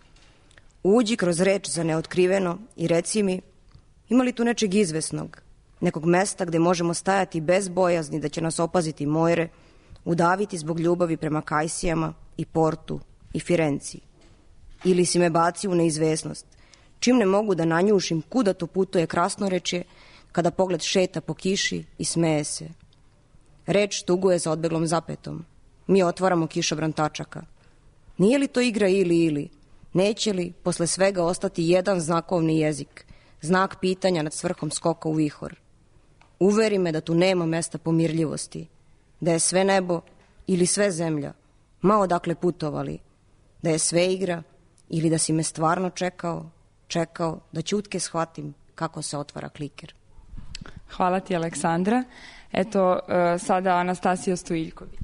Uđi kroz reč za neotkriveno i reci mi, ima li tu nečeg izvesnog, nekog mesta gde možemo stajati bez bojazni da će nas opaziti Mojre, udaviti zbog ljubavi prema Kajsijama i Portu i Firenci. Ili si me baci u neizvesnost, čim ne mogu da nanjušim kuda to putuje krasnorečje kada pogled šeta po kiši i smeje se. Reč tuguje za odbeglom zapetom. Mi otvaramo kišobran tačaka. Nije li to igra ili? Neće li posle svega ostati jedan znakovni jezik, znak pitanja nad svrhom skoka u vihor? Uveri me da tu nema mesta pomirljivosti, da je sve nebo ili sve zemlja, ma odakle putovali, da je sve igra ili da si me stvarno čekao da ćutke shvatim kako se otvara kliker. Hvala ti, Aleksandra. Eto, sada Anastasija Stojiljković.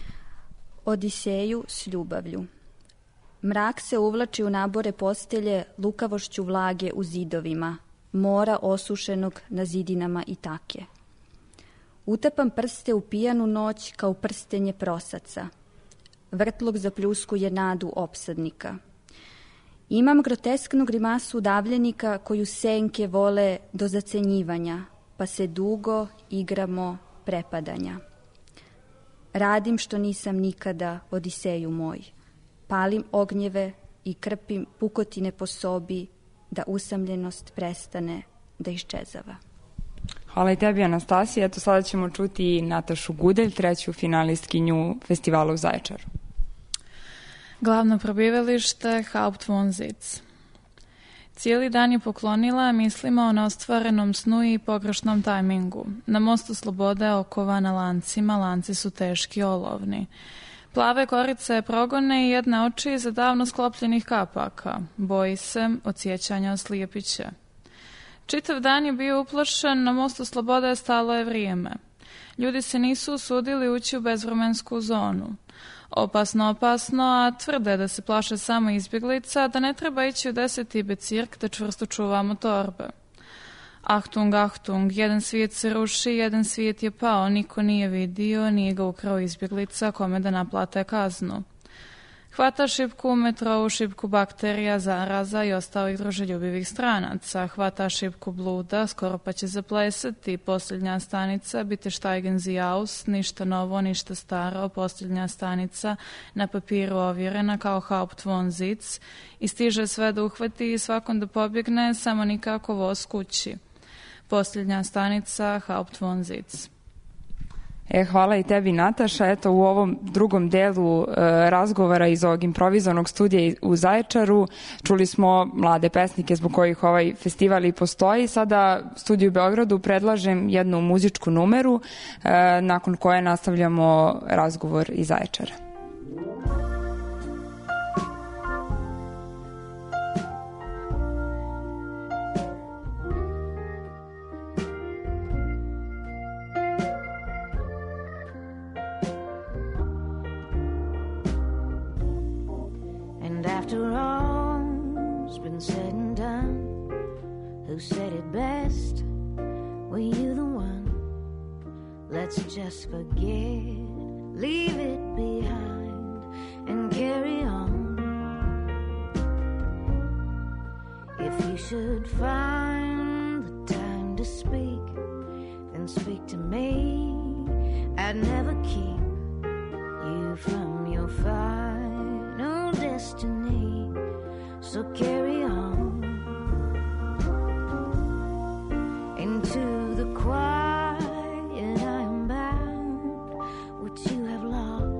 Odiseju s ljubavlju. Mrak se uvlači u nabore postelje lukavošću vlage u zidovima, mora osušenog na zidinama i take. Utapam prste u pijanu noć kao prstenje prosaca. Vrtlog zapljuskuje nadu opsadnika. Imam grotesknu grimasu davljenika koju senke vole do zacenjivanja, pa se dugo igramo prepadanja. Radim što nisam nikada, Odiseju moj. Palim ognjeve i krpim pukotine po sobi da usamljenost prestane da iščezava. Hvala i tebi, Anastasija. Eto, sada ćemo čuti Natašu Gudelj, treću finalistkinju festivala u Zaječaru. Glavno probivalište Hauptwohnsitz. Cijeli dan je poklonila mislima o neostvarenom snu i pogrešnom tajmingu. Na mostu slobode okovana lancima, lanci su teški, olovni. Plave korice progone i jedne oči iza davno sklopljenih kapaka. Boji se, od sjećanja oslijepiće. Čitav dan je bio uplašen, na mostu slobode stalo je vrijeme. Ljudi se nisu usudili ući u bezvremensku zonu. Opasno, a tvrde da se plaše samo izbjeglica, da ne treba ići u 10. becirk da čvrsto čuvamo torbe. Achtung, Achtung, jedan svijet se ruši, jedan svijet je pao, niko nije vidio, nije ga ukrao izbjeglica, kome da naplate kaznu. Hvata šipku u metrou, šipku bakterija, zaraza i ostalih druželjubivih stranaca. Hvata šipku bluda, skoro pa će zaplesati. Posljednja stanica, Bitte steigen Sie aus, ništa novo, ništa staro. Posljednja stanica, na papiru ovjerena kao Hauptwohnsitz. I stiže sve da uhvati i svakom da pobjegne, samo nikako voz kući. Posljednja stanica, Hauptwohnsitz. Hvala i tebi, Nataša. Eto, u ovom drugom delu razgovora iz ovog improvizovanog studija u Zaječaru čuli smo mlade pesnike zbog kojih ovaj festival i postoji. Sada studiju u Beogradu predlažem jednu muzičku numeru nakon koje nastavljamo razgovor iz Zaječara. After all's been said and done, who said it best? Were you the one? Let's just forget, leave it behind, and carry on. If you should find the time to speak, then speak to me. I'd never keep you from your final destiny, so carry on into the quiet. I am bound. What you have lost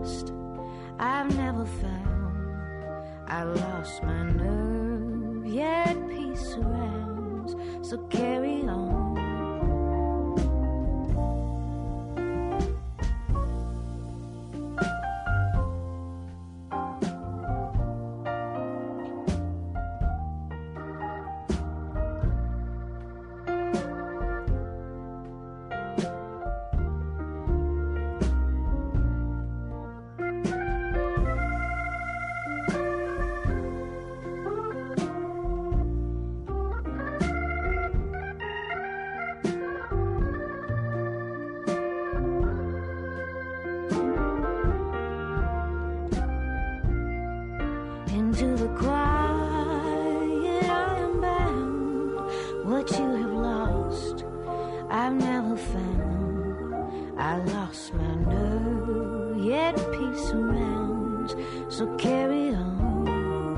surrounds, so carry on.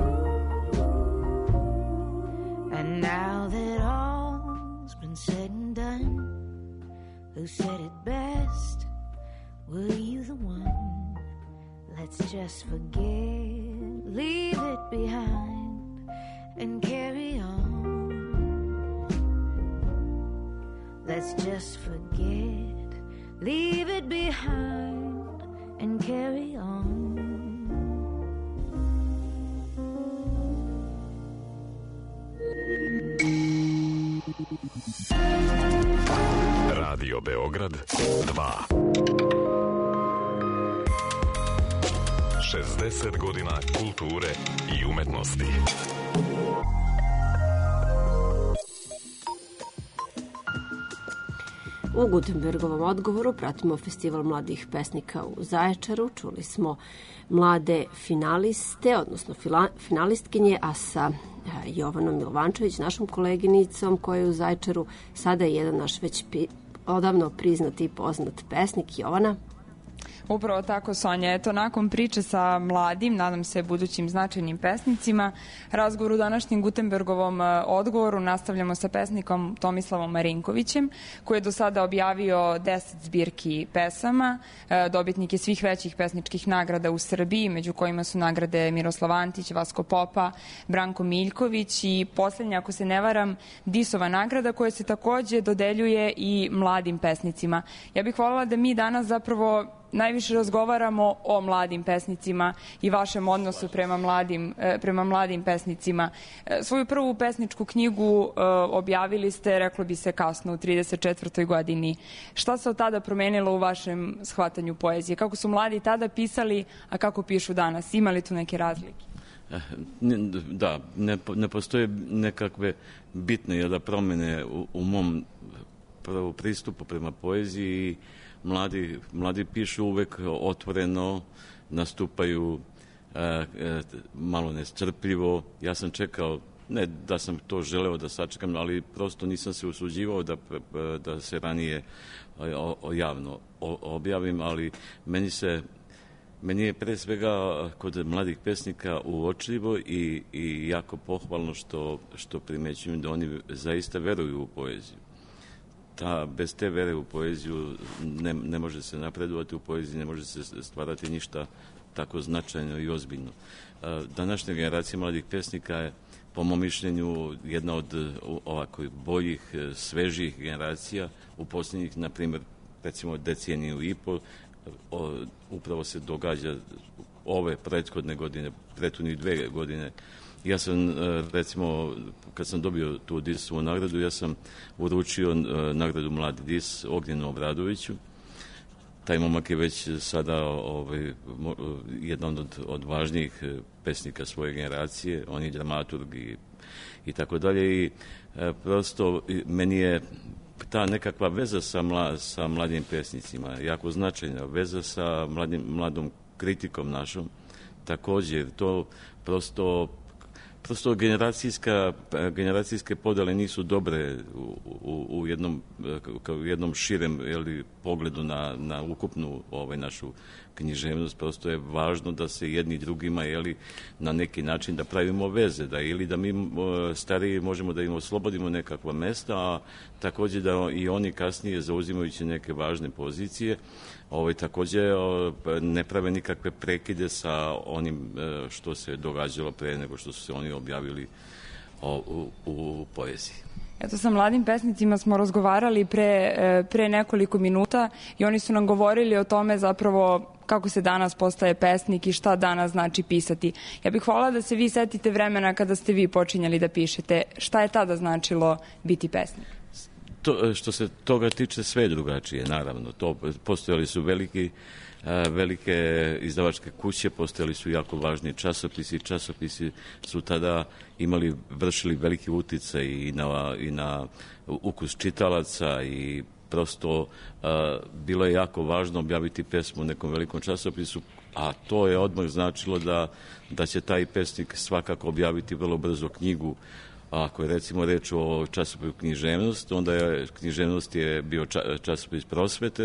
And now that all's been said and done, who said it best? Were you the one? Let's just forget, leave it behind, and carry on. Let's just forget, leave it behind, and carry on. Radio Beograd 2. 60 godina kulture i umetnosti. U Gutenbergovom odgovoru pratimo festival mladih pesnika u Zaječaru. Čuli smo mlade finaliste, odnosno finalistkinje, a sa Jovanom Milovančević, našom koleginicom koja je u Zaječaru, sada je jedan naš već odavno priznat i poznat pesnik. Jovana? Upravo tako, Sonja. Eto, nakon priče sa mladim, nadam se budućim značajnim pesnicima, razgovor u današnjem Gutenbergovom odgovoru nastavljamo sa pesnikom Tomislavom Marinkovićem, koji je do sada objavio 10 zbirki pesama, dobitnik je svih većih pesničkih nagrada u Srbiji, među kojima su nagrade Miroslav Antić, Vasko Popa, Branko Miljković i poslednja, ako se ne varam, Disova nagrada, koja se takođe dodeljuje i mladim pesnicima. Ja bih voljela da mi danas zapravo najviše razgovaramo o mladim pesnicima i vašem odnosu prema mladim pesnicima. Svoju prvu pesničku knjigu objavili ste, reklo bi se, kasno u 34. godini. Šta se od tada promenilo u vašem shvatanju poezije? Kako su mladi tada pisali, a kako pišu danas? Ima li tu neke razlike? Da, ne postoje nekakve bitne promene u mom pristupu prema poeziji. Mladi pišu uvek otvoreno, nastupaju malo nestrpljivo. Ja sam čekao, ne da sam to želeo da sačekam, ali prosto nisam se usuđivao da se ranije javno objavim, ali meni je pre svega kod mladih pesnika uočljivo i jako pohvalno što primećujem da oni zaista veruju u poeziju. Bez te vere u poeziju ne može se napredovati u poeziji, ne može se stvarati ništa tako značajno i ozbiljno. Današnja generacija mladih pesnika je, po mom mišljenju, jedna od ovako boljih, svežih generacija u posljednjih, na primjer, recimo deceniju i pol. Upravo se događa ove prethodne godine, prethodnih 2 godine. Ja sam, recimo, kad sam dobio tu Disovu nagradu, ja sam uručio nagradu Mladi Dis Ognjenu Obradoviću. Taj momak je već sada jedan od važnijih pesnika svoje generacije, on je dramaturg i tako dalje. I prosto meni je ta nekakva veza sa mladim pesnicima jako značajna, veza sa mladom kritikom našom. Također, to prosto generacijske podele nisu dobre u jednom širem pogledu na ukupnu našu književnost. Prosto je važno da se jedni drugima na neki način da pravimo veze, ili da mi stariji možemo da im oslobodimo nekakva mesta, a također da i oni kasnije, zauzimajući neke važne pozicije, također ne prave nikakve prekide sa onim što se događalo pre nego što su se oni objavili u poeziji. Eto, sa mladim pesnicima smo razgovarali pre nekoliko minuta i oni su nam govorili o tome zapravo kako se danas postaje pesnik i šta danas znači pisati. Ja bih voljela da se vi setite vremena kada ste vi počinjali da pišete. Šta je tada značilo biti pesnik? Što se toga tiče, sve je drugačije, naravno. Postojali su velike izdavačke kuće, postojali su jako važni časopisi. Časopisi su tada vršili veliki uticaj i na ukus čitalaca i prosto bilo je jako važno objaviti pesmu u nekom velikom časopisu, a to je odmah značilo da će taj pesnik svakako objaviti vrlo brzo knjigu. Ako je recimo reč o časopisu Književnost, onda književnost je bio časopis prosvete,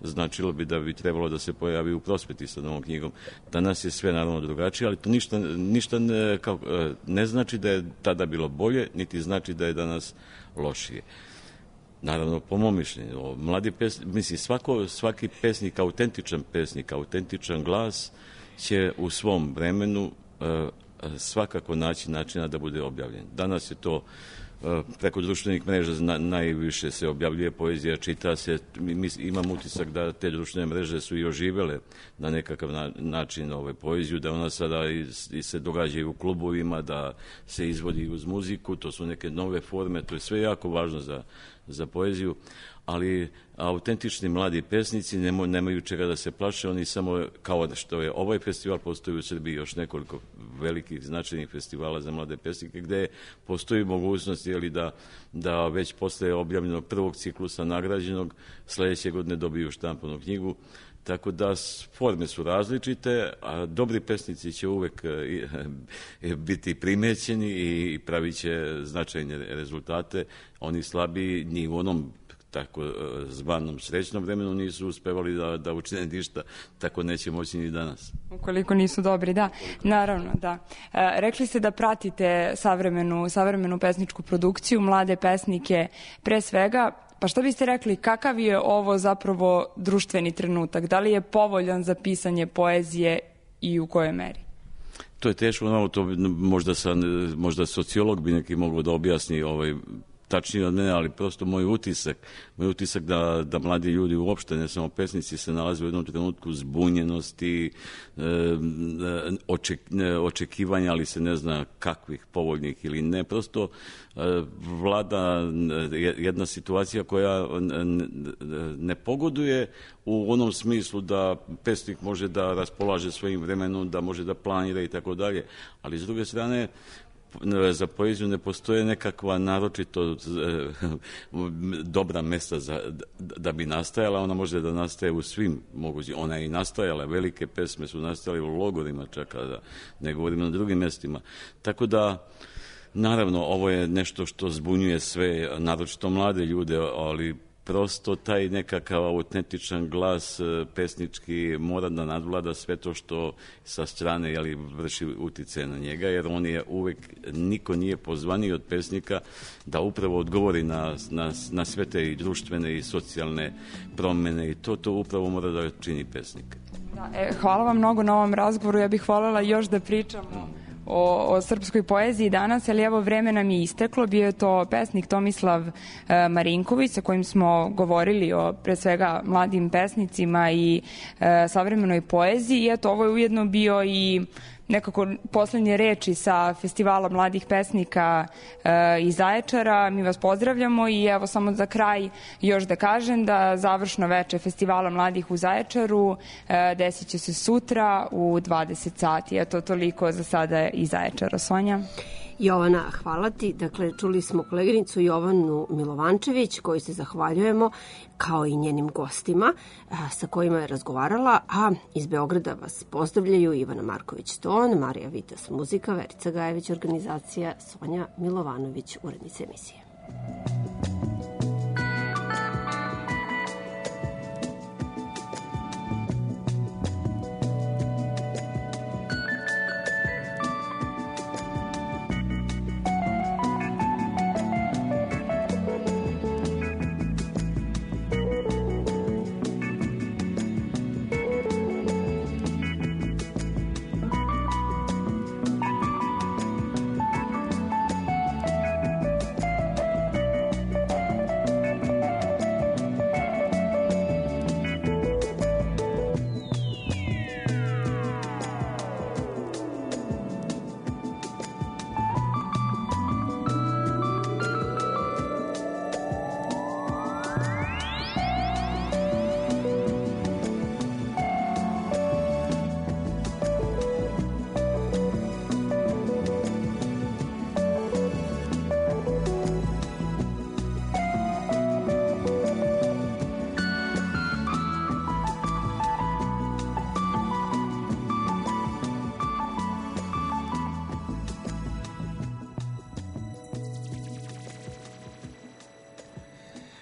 značilo bi da bi trebalo da se pojavi u prosveti sa novom knjigom. Danas je sve naravno drugačije, ali to ništa ne znači da je tada bilo bolje, niti znači da je danas lošije. Naravno, po mom mišljenju, svaki pesnik, autentičan glas će u svom vremenu svakako naći načina da bude objavljen. Danas je to preko društvenih mreža najviše se objavljuje poezija, čita se, imam utisak da te društvene mreže su i oživele na nekakav način poeziju, da ona sada se događa i u klubovima, da se izvodi uz muziku, to su neke nove forme, to je sve jako važno za poeziju, ali autentični mladi pesnici nemaju čega da se plaše, oni samo, kao što je ovaj festival, postoji u Srbiji još nekoliko velikih značajnih festivala za mlade pesnike, gde postoji mogućnost da već posle objavljenog prvog ciklusa nagrađenog sledeće godine dobiju štampanu knjigu. Tako da forme su različite, a dobri pesnici će uvek biti primećeni i pravit će značajne rezultate. Oni slabiji, ni u onom tako zvanom srećnom vremenu nisu uspevali da učine ništa, tako neće moći ni danas. Ukoliko nisu dobri, da. Naravno, da. Rekli ste da pratite savremenu pesničku produkciju, mlade pesnike pre svega. Pa što biste rekli, kakav je ovo zapravo društveni trenutak? Da li je povoljan za pisanje poezije i u kojoj meri? To je teško, to možda sociolog bi neki mogao da objasni tačnije od mene, ali prosto moj utisak da mladi ljudi uopšte, ne samo pesnici, se nalaze u jednom trenutku zbunjenosti, očekivanja, ali se ne zna kakvih, povoljnih ili ne. Prosto vlada jedna situacija koja ne pogoduje u onom smislu da pesnik može da raspolaže svojim vremenom, da može da planira i tako dalje, ali s druge strane za poeziju ne postoje nekakva naročito dobra mesta da bi nastajala. Ona može da nastaje u svim mogućim. Ona je i nastajala, velike pesme su nastajale u logorima čak, da ne govorimo na drugim mestima. Tako da, naravno, ovo je nešto što zbunjuje sve, naročito mlade ljude, ali prosto taj nekakav autentičan glas pesnički mora da nadvlada sve to što sa strane vrši uticaje na njega, jer on je uvek, niko nije pozvaniji od pesnika da upravo odgovori na sve te i društvene i socijalne promene i to upravo mora da čini pesnik. Hvala vam mnogo na ovom razgovoru, ja bih voljela još da pričam o srpskoj poeziji danas, ali evo vreme nam je isteklo. Bio je to pesnik Tomislav Marinković sa kojim smo govorili o pre svega mladim pesnicima i savremenoj poeziji i eto ovo je ujedno bio i nekako poslednje reči sa Festivala mladih pesnika iz Zaječara. Mi vas pozdravljamo i evo samo za kraj još da kažem da završno veče Festivala mladih u Zaječaru desit će se sutra u 20 sati. Eto toliko za sada iz Zaječara. Sonja? Jovana, hvala ti. Dakle, čuli smo koleginicu Jovanu Milovančević, koju se zahvaljujemo, kao i njenim gostima sa kojima je razgovarala, a iz Beograda vas pozdravljaju Ivana Marković-Ton, Marija Vitas muzika, Verica Gajević organizacija, Sonja Milovanović urednica emisije.